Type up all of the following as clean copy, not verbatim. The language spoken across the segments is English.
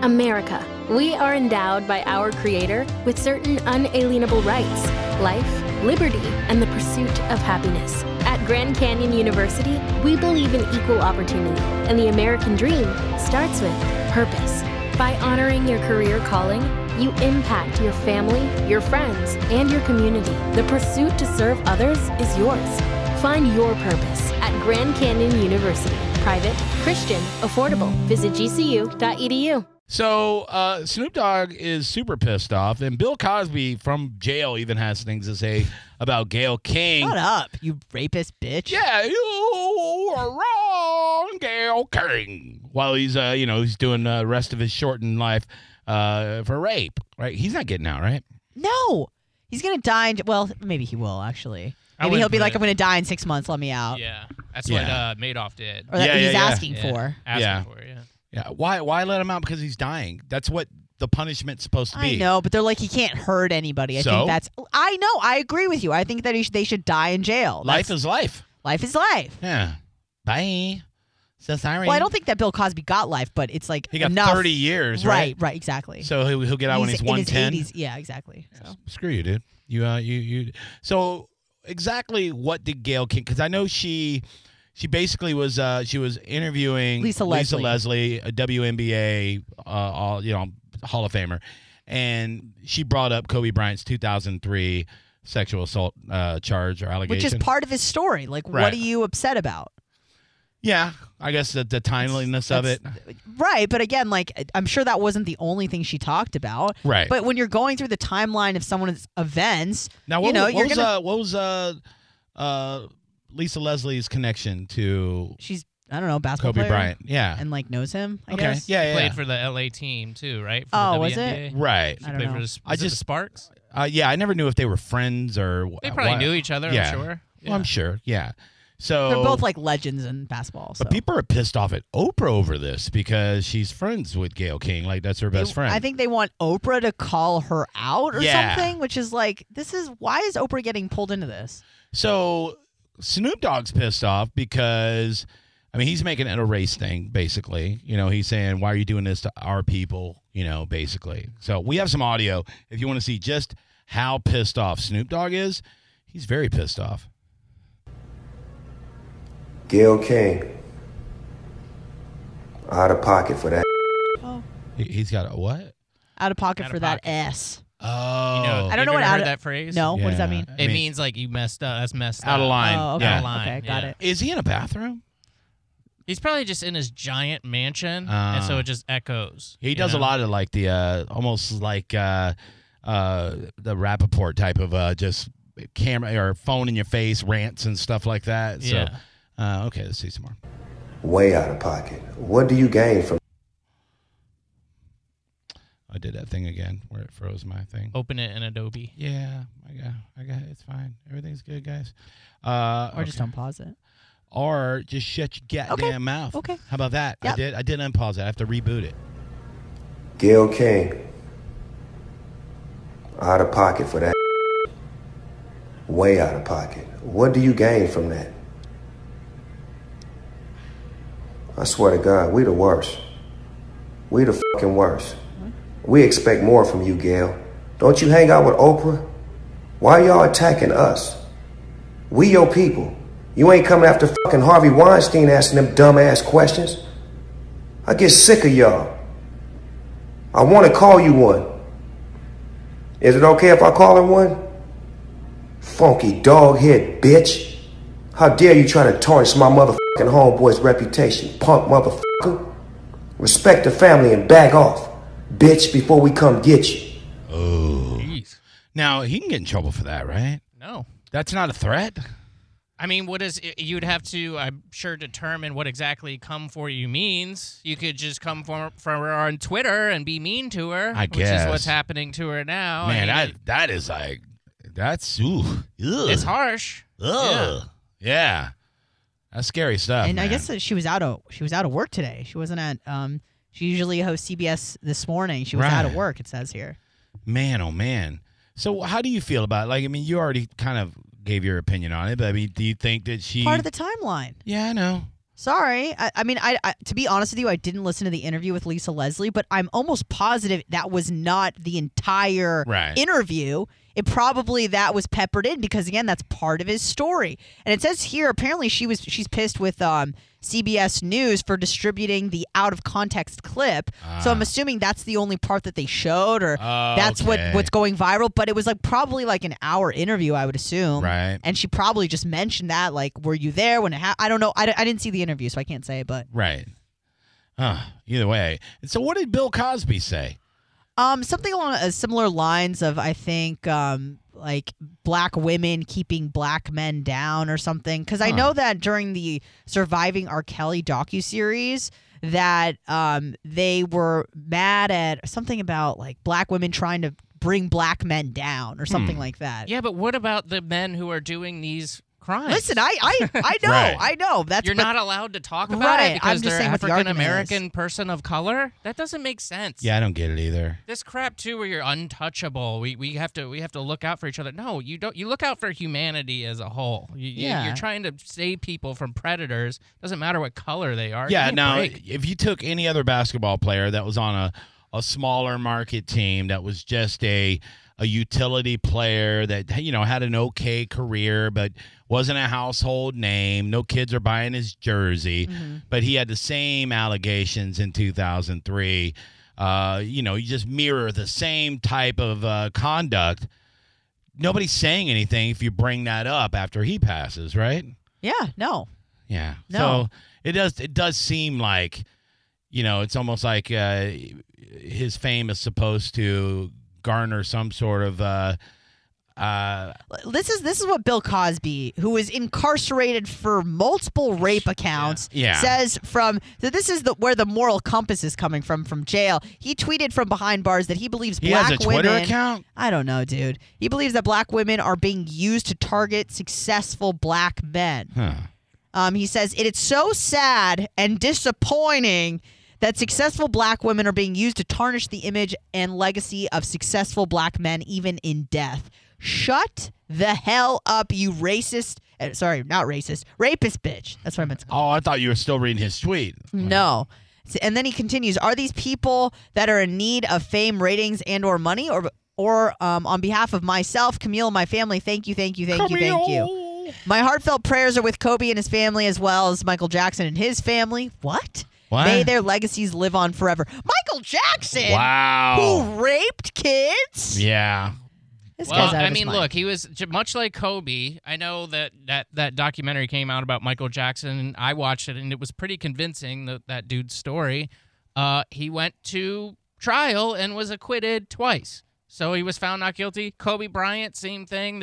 America. We are endowed by our Creator with certain unalienable rights: life, liberty, and the pursuit of happiness. At Grand Canyon University, we believe in equal opportunity, and the American dream starts with purpose. By honoring your career calling, you impact your family, your friends, and your community. The pursuit to serve others is yours. Find your purpose at Grand Canyon University. Private, Christian, affordable. Visit gcu.edu. So Snoop Dogg is super pissed off, and Bill Cosby from jail even has things to say about Gayle King. Shut up, you rapist bitch. Yeah, you are wrong, Gayle King. While he's, he's doing the rest of his shortened life for rape, right? He's not getting out, right? No, he's gonna die. Well, maybe he will actually. Maybe he'll be like, I'm going to die in 6 months. Let me out. Yeah, that's what Madoff did. Or that he's asking for. Asking for, yeah. Yeah. Why let him out? Because he's dying. That's what the punishment's supposed to be. I know, but they're like, he can't hurt anybody. I think that's. I know. I agree with you. I think that they should die in jail. Life is life. Life is life. Yeah. Bye. So sorry. Well, I don't think that Bill Cosby got life, but it's like he got enough. 30 years, right? Right, exactly. So he'll get out when he's 110. In his 80s. Yeah, exactly. So. Screw you, dude. You. So. Exactly what did Gayle King? Because I know she basically was interviewing Lisa Leslie, a WNBA Hall of Famer, and she brought up Kobe Bryant's 2003 sexual assault charge or allegation, which is part of his story. Like, right. What are you upset about? Yeah, I guess the timeliness of it. Right, but again, like, I'm sure that wasn't the only thing she talked about. Right. But when you're going through the timeline of someone's events, now, what was Lisa Leslie's connection to? She's, I don't know, basketball Kobe player? Bryant. Yeah. And like knows him, I okay. guess. Yeah. Played for the LA team too, right? For the was WNBA. it? Right. She played for the Sparks. Yeah, I never knew if they were friends or. They probably knew each other. Yeah. I'm sure. Yeah. Well, I'm sure. Yeah. So they're both like legends in basketball. So. But people are pissed off at Oprah over this because she's friends with Gayle King. Like, that's her best friend. I think they want Oprah to call her out or something, which is like, why is Oprah getting pulled into this? So Snoop Dogg's pissed off because, I mean, he's making it a race thing, basically. He's saying, why are you doing this to our people, basically. So we have some audio. If you want to see just how pissed off Snoop Dogg is, he's very pissed off. Gayle King, out of pocket for that. Oh. He's got a what? Out of pocket for that S. Oh. I don't know what heard that phrase. No, what does that mean? It means like you messed up. That's messed up. Out of line. Oh, okay. Yeah. Out of line. Okay, got it. Is he in a bathroom? He's probably just in his giant mansion, and so it just echoes. He does a lot of like the almost like the Rappaport type of just camera or phone in your face rants and stuff like that. So. Yeah. Okay, let's see some more. Way out of pocket. What do you gain from? I did that thing again where it froze my thing. Open it in Adobe. Yeah, I got it. It's fine. Everything's good, guys. Or just don't pause it. Or just shut your goddamn mouth. Okay. How about that? Yep. I did unpause it. I have to reboot it. Gayle King, out of pocket for that. Way out of pocket. What do you gain from that? I swear to God, we the worst. We the fucking worst. We expect more from you, Gayle. Don't you hang out with Oprah? Why y'all attacking us? We your people. You ain't coming after fucking Harvey Weinstein asking them dumbass questions. I get sick of y'all. I want to call you one. Is it okay if I call her one? Funky dog head bitch. How dare you try to tarnish my motherfucking homeboy's reputation, punk motherfucker. Respect the family and back off, bitch, before we come get you. Oh. Jeez. Now, he can get in trouble for that, right? No. That's not a threat? I mean, you'd have to, I'm sure, determine what exactly come for you means. You could just come for her on Twitter and be mean to her, which is what's happening to her now. Man, that is like, that's, ooh. Ugh. It's harsh. Ugh. Yeah. That's scary stuff. And man. I guess that she was out of work today. She wasn't at she usually hosts CBS this morning. She was out of work, it says here. Man, oh man. So how do you feel about it? Like, I mean, you already kind of gave your opinion on it, but I mean, do you think that she part of the timeline? Yeah, I know. Sorry. I mean, I to be honest with you, I didn't listen to the interview with Lisa Leslie, but I'm almost positive that was not the entire interview. It probably that was peppered in because, again, that's part of his story. And it says here, apparently she's pissed with CBS News for distributing the out-of-context clip. So I'm assuming that's the only part that they showed, or that's what's going viral. But it was probably an hour interview, I would assume. Right. And she probably just mentioned that, were you there when it happened? I don't know. I didn't see the interview, so I can't say, but. Right. Either way. So what did Bill Cosby say? Something along similar lines of, I think, black women keeping black men down or something. Because I know that during the Surviving R. Kelly docuseries that they were mad at something about black women trying to bring black men down or something like that. Yeah, but what about the men who are doing these crimes? Listen, I know, Right. I know. You're not allowed to talk about it because they're an African African-American person of color? That doesn't make sense. Yeah, I don't get it either. This crap too, where you're untouchable. We have to look out for each other. No, you don't. You look out for humanity as a whole. You're trying to save people from predators. Doesn't matter what color they are. Yeah. Now, if you took any other basketball player that was on a smaller market team that was just a utility player that had an okay career but wasn't a household name, no kids are buying his jersey, but he had the same allegations in 2003. You just mirror the same type of conduct. Nobody's saying anything if you bring that up after he passes, right? Yeah, no. Yeah. No. So it does seem like, it's almost like his fame is supposed to garner some sort of this is what Bill Cosby, who was incarcerated for multiple rape accounts, says so this is where the moral compass is coming from jail. He tweeted from behind bars that he believes black women. He has a Twitter account? I don't know, dude. He believes that black women are being used to target successful black men. He says it is so sad and disappointing that successful black women are being used to tarnish the image and legacy of successful black men, even in death. Shut the hell up, you racist. Sorry, not racist. Rapist bitch. That's what I meant to call. Oh, I thought you were still reading his tweet. No. And then he continues, are these people that are in need of fame, ratings, and or money? Or on behalf of myself, Camille, and my family, thank you. My heartfelt prayers are with Kobe and his family, as well as Michael Jackson and his family. What? May their legacies live on forever. Michael Jackson? Wow. Who raped kids? Yeah. This guy's out of his mind. Look, he was much like Kobe. I know that documentary came out about Michael Jackson, and I watched it, and it was pretty convincing, that dude's story. He went to trial and was acquitted twice. So he was found not guilty. Kobe Bryant, same thing.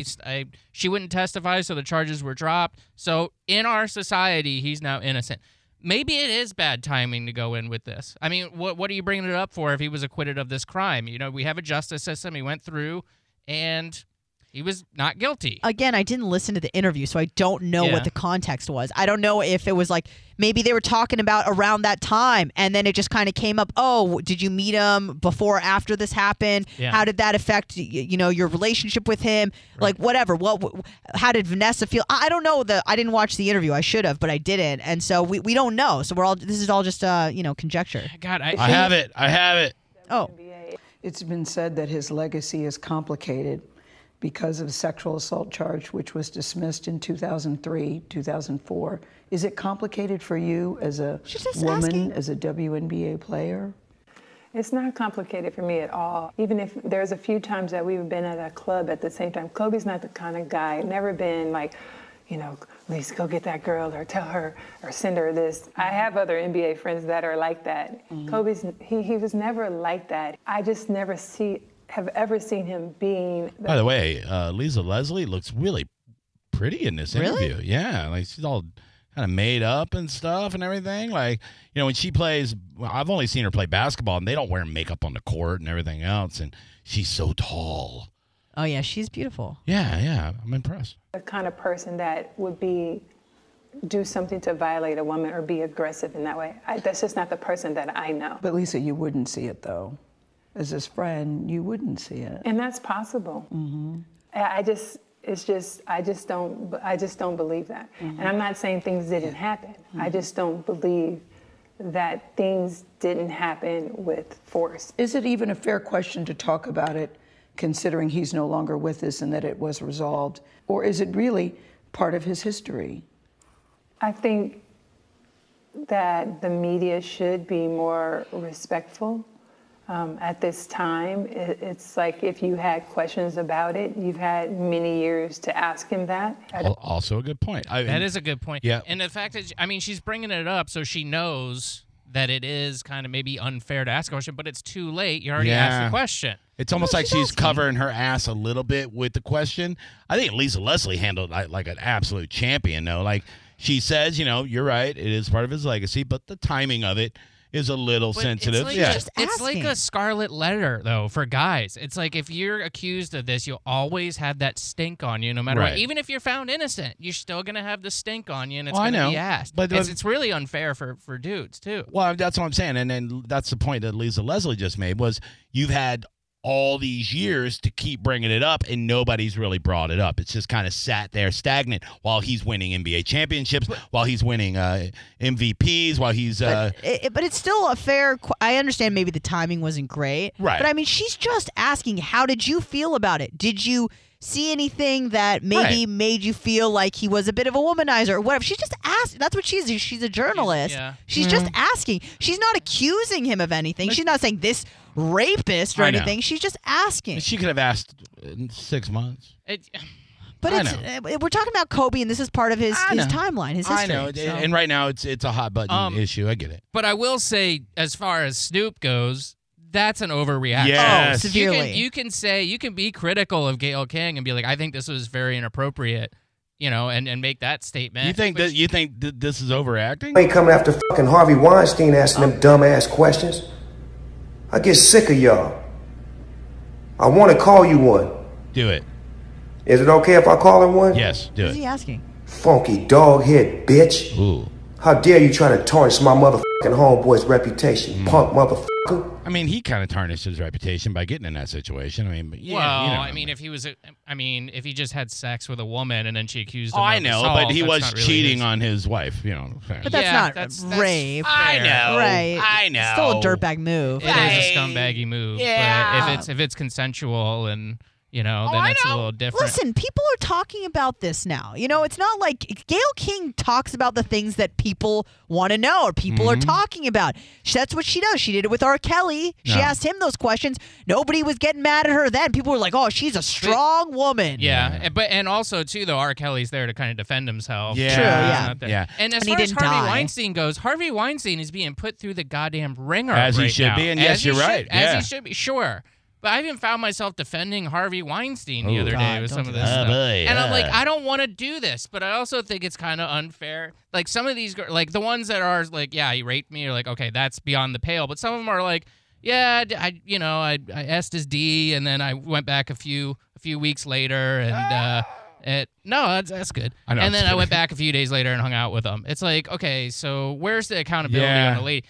She wouldn't testify, so the charges were dropped. So in our society, he's now innocent. Maybe it is bad timing to go in with this. I mean, what are you bringing it up for if he was acquitted of this crime? We have a justice system. He went through, and he was not guilty. Again, I didn't listen to the interview, so I don't know what the context was. I don't know if it was maybe they were talking about around that time, and then it just kind of came up, oh, did you meet him before or after this happened? Yeah. How did that affect, your relationship with him? Right. Whatever. How did Vanessa feel? I don't know. I didn't watch the interview. I should have, but I didn't. And so we don't know. So this is all just, conjecture. God, I have it. Oh. It's been said that his legacy is complicated because of a sexual assault charge, which was dismissed in 2003, 2004. Is it complicated for you as a woman, as a WNBA player? It's not complicated for me at all. Even if there's a few times that we've been at a club at the same time. Kobe's not the kind of guy, never been Lisa, go get that girl or tell her or send her this. I have other NBA friends that are like that. Kobe's, he was never like that. I just never have ever seen him being. By the way, Lisa Leslie looks really pretty in this interview. Really? Yeah, she's all kind of made up and stuff and everything. When she plays, I've only seen her play basketball, and they don't wear makeup on the court and everything else, and she's so tall. Oh, yeah, she's beautiful. Yeah, I'm impressed. The kind of person that would do something to violate a woman or be aggressive in that way. That's just not the person that I know. But Lisa, you wouldn't see it, though. As his friend, you wouldn't see it. And that's possible. It's just I just don't believe that. And I'm not saying things didn't happen. I just don't believe that things didn't happen with force. Is it even a fair question to talk about it, considering he's no longer with us and that it was resolved? Or is it really part of his history? I think that the media should be more respectful. At this time, it's like if you had questions about it, you've had many years to ask him that. Also a good point. That is a good point. Yeah. And the fact that, I mean, she's bringing it up so she knows that it is kind of maybe unfair to ask a question, but it's too late. You already asked the question. It's almost like she's covering her ass a little bit with the question. I think Lisa Leslie handled it like an absolute champion, though. Like she says, you're right. It is part of his legacy, but the timing of it is a little sensitive. It's like a scarlet letter, though, for guys. It's like if you're accused of this, you'll always have that stink on you no matter what. Even if you're found innocent, you're still going to have the stink on you, and it's going to be asked. But it's really unfair for dudes, too. Well, that's what I'm saying. And then that's the point that Lisa Leslie just made was you've had all these years to keep bringing it up, and nobody's really brought it up. It's just kind of sat there stagnant while he's winning NBA championships, while he's winning MVPs, while he's... But it's still a fair... I understand maybe the timing wasn't great. Right. But, I mean, she's just asking, how did you feel about it? Did you see anything that maybe made you feel like he was a bit of a womanizer or whatever? She's just asking. That's what she is. She's a journalist. She's just asking. She's not accusing him of anything. She's not saying this rapist or anything. She's just asking. She could have asked in 6 months. But we're talking about Kobe, and this is part of his timeline, his history. I know, and right now it's a hot button issue. I get it. But I will say, as far as Snoop goes, that's an overreaction. Yes. Severely. You can be critical of Gayle King and be like, I think this was very inappropriate, and make that statement. You think that this is overacting? You ain't coming after fucking Harvey Weinstein asking them dumbass questions. I get sick of y'all. I want to call you one. Do it. Is it okay if I call her one? Yes, do it. What's he asking? Funky dog head bitch. Ooh. How dare you try to tarnish my motherfucking homeboy's reputation, punk motherfucker. I mean, he kind of tarnished his reputation by getting in that situation. I mean, but if he just had sex with a woman and then she accused him I of know, assault, but he was not really cheating on his wife, But that's not rape. I know. Right. I know. It's still a dirtbag move. It is a scumbaggy move. Yeah. But if it's consensual and then it's a little different. Listen, people are talking about this now. It's not like Gayle King talks about the things that people want to know or people are talking about. That's what she does. She did it with R. Kelly. She asked him those questions. Nobody was getting mad at her then. People were like, oh, she's a strong woman. Yeah. And also, too, though, R. Kelly's there to kind of defend himself. Yeah. True, yeah. And as far as Harvey Weinstein goes, Harvey Weinstein is being put through the goddamn ringer as he right should now. be, and yes, you're right. As he should be, sure. But I even found myself defending Harvey Weinstein the other day with some of this stuff. And I'm like, I don't want to do this, but I also think it's kind of unfair. Like some of these, like the ones that are like, yeah, he raped me, or like, okay, that's beyond the pale. But some of them are like, yeah, I asked his D, and then I went back a few weeks later, and no, that's good. And then I went back a few days later and hung out with him. It's like, okay, so where's the accountability on the lady?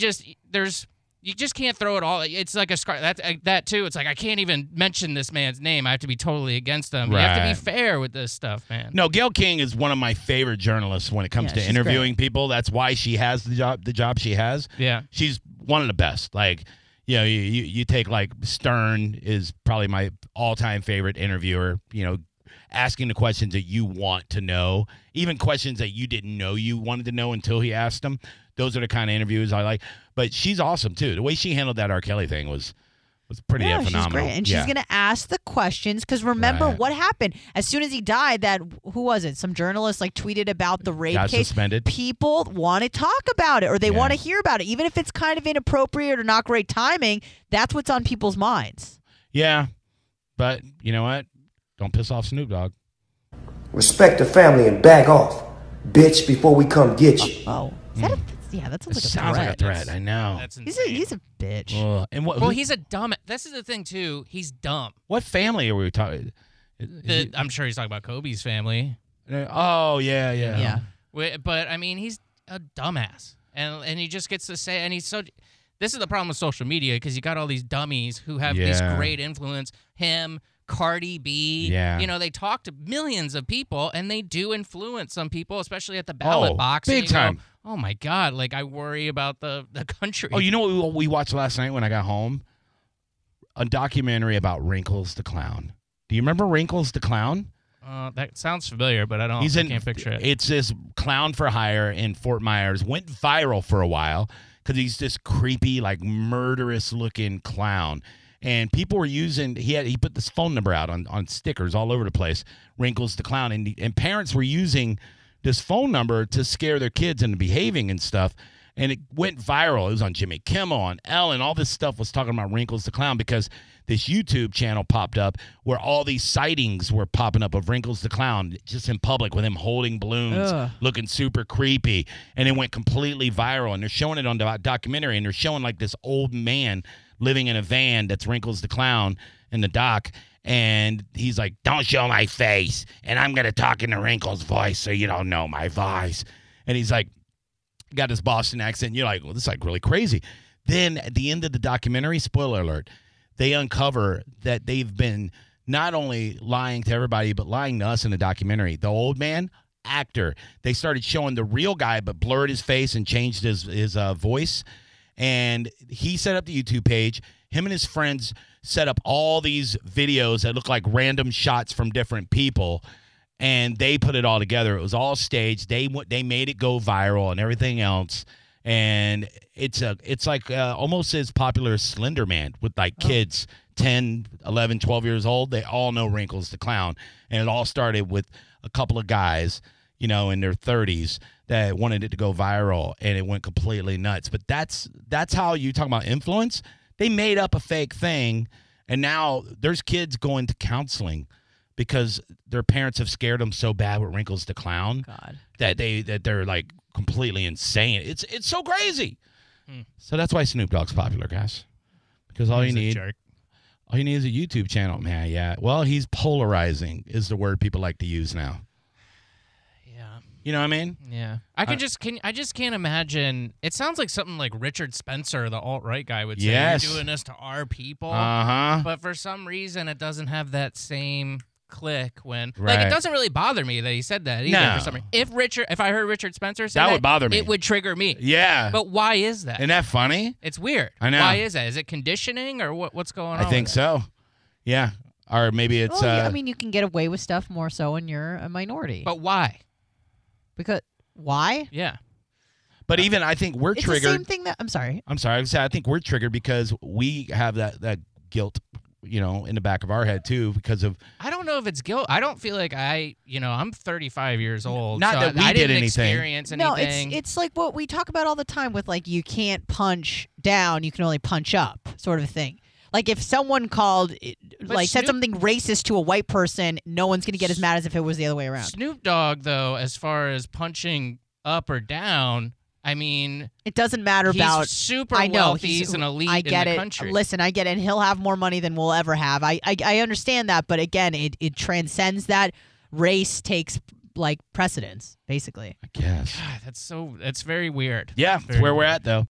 You just can't throw it all. It's like that too. It's like I can't even mention this man's name. I have to be totally against him. Right. You have to be fair with this stuff, man. No, Gayle King is one of my favorite journalists when it comes to interviewing people. That's why she has the job she has. Yeah, she's one of the best. Like, you take like Stern is probably my all-time favorite interviewer. Asking the questions that you want to know, even questions that you didn't know you wanted to know until he asked them. Those are the kind of interviews I like. But she's awesome, too. The way she handled that R. Kelly thing was pretty phenomenal. She's great. And she's going to ask the questions because remember what happened. As soon as he died, who was it? Some journalist tweeted about the rape case. Suspended. People want to talk about it or they want to hear about it. Even if it's kind of inappropriate or not great timing, that's what's on people's minds. Yeah. But you know what? Don't piss off Snoop Dogg. Respect the family and back off, bitch, before we come get you. Is that that sounds like a threat. I know. He's a bitch. And he's a dumb. This is the thing too. He's dumb. What family are we talking? I'm sure he's talking about Kobe's family. Oh yeah. But I mean, he's a dumbass, and he just gets to say, and he's so. This is the problem with social media because you got all these dummies who have this great influence. Him, Cardi B. Yeah. You know, they talk to millions of people, and they do influence some people, especially at the ballot box. Big time. Oh, my God. Like, I worry about the country. Oh, you know what we watched last night when I got home? A documentary about Wrinkles the Clown. Do you remember Wrinkles the Clown? That sounds familiar, but I can't picture it. It's this clown for hire in Fort Myers. Went viral for a while because he's this creepy, like murderous-looking clown. And people were using he put this phone number out on stickers all over the place, Wrinkles the Clown, and parents were using this phone number to scare their kids into behaving and stuff. And it went viral. It was on Jimmy Kimmel, on Ellen. All this stuff was talking about Wrinkles the Clown because this YouTube channel popped up where all these sightings were popping up of Wrinkles the Clown just in public with him holding balloons, looking super creepy. And it went completely viral. And they're showing it on the documentary, and they're showing like this old man living in a van that's Wrinkles the Clown in the doc. And he's like, don't show my face, and I'm going to talk in the Wrinkles voice so you don't know my voice. And he's like, got this Boston accent. And you're like, well, this is like really crazy. Then at the end of the documentary, spoiler alert, they uncover that they've been not only lying to everybody, but lying to us in the documentary. The old man, actor, they started showing the real guy, but blurred his face and changed his voice. And he set up the YouTube page. Him and his friends set up all these videos that look like random shots from different people. And they put it all together. It was all staged. They made it go viral and everything else. And it's like almost as popular as Slender Man with like kids 10, 11, 12 years old. They all know Wrinkles the Clown. And it all started with a couple of guys, in their 30s that wanted it to go viral, and it went completely nuts. But that's how you talk about influence. They made up a fake thing, and now there's kids going to counseling because their parents have scared them so bad with Wrinkles the Clown that they're like completely insane. It's so crazy. So that's why Snoop Dogg's popular, guys. Because all you need is a YouTube channel, man. Yeah. Well, he's polarizing is the word people like to use now. Yeah. You know what I mean? Yeah. I just can't imagine. It sounds like something like Richard Spencer, the alt-right guy, would say. Yes. You're doing this to our people. Uh-huh. But for some reason, it doesn't have that same click when right. like it doesn't really bother me that he said that either. No. For some reason. If I heard Richard Spencer say that would bother me. It would trigger me. Yeah. But why is that? Isn't that funny? It's weird. I know. Why is that? Is it conditioning or what's going on? I think so. Yeah. Or maybe it's I mean, you can get away with stuff more so when you're a minority. But why? Because why? Yeah. But even I think we're triggered. It's the same thing that I'm sorry. I think we're triggered because we have that guilt, in the back of our head too because of. I don't know if it's guilt. I don't feel like I'm 35 years old. Not so that we I did didn't anything. Experience anything. No, it's like what we talk about all the time with like you can't punch down, you can only punch up, sort of thing. Like if someone said something racist to a white person, no one's gonna get as mad as if it was the other way around. Snoop Dogg, though, as far as punching up or down, I mean, it doesn't matter about. Super wealthy. He's an elite in the country. Listen, I get it. And he'll have more money than we'll ever have. I understand that, but again, it transcends that. Race takes like precedence, basically. I guess. God, that's very weird. Yeah, that's where we're at, though.